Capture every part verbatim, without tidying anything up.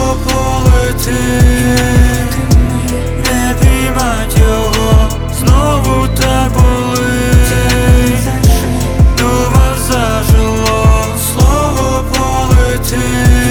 слово полетить, не піймать його, знову так болить, дума зажило, слово полетить,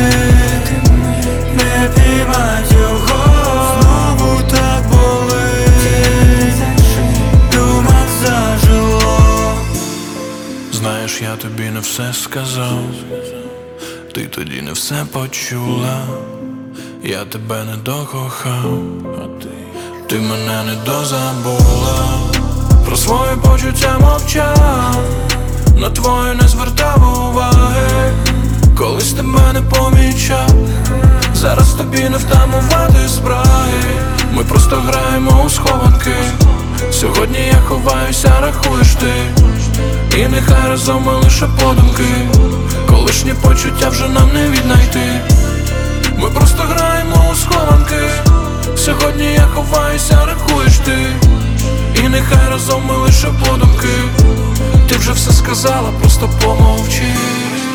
не піймать його, знову так болить, дума зажило. Знаєш, я тобі не все сказав, ти тоді не все почула. Я тебе не докохав, а ти, ти мене не дозабула. Про свої почуття мовчав, на твою не звертав уваги. Колись тебе не помічав, зараз тобі не втамувати спраги. Ми просто граємо у схованки. Сьогодні я ховаюся, рахуєш ти, і нехай разом ми лише подумки. Колишні почуття вже нам не віднайти. Ми просто граємо у схованки. Сьогодні я ховаюся, рахуєш ти, і нехай разом ми лише подумки. Ти вже все сказала, просто помовчи.